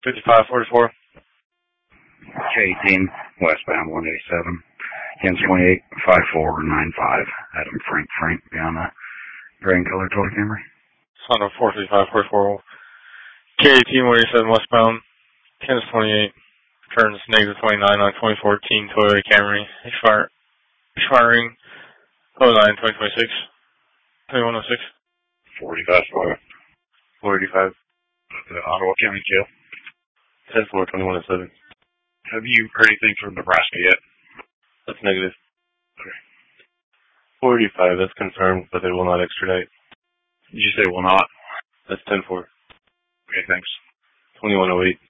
5544. K18, westbound 187. 1028, 5495. Adam Frank, beyond the gray and color Toyota Camry. Honda 43544. K18 187 westbound. 1028. Turns -29 on 2014 Toyota Camry. Expiring 09/2026. 2106. 485. The Ottawa County Jail. 10/4/2107. Have you heard anything from Nebraska yet? That's negative. Okay. 485, that's confirmed, but they will not extradite. Did you say will not? That's 10/4. Okay, thanks. 2108.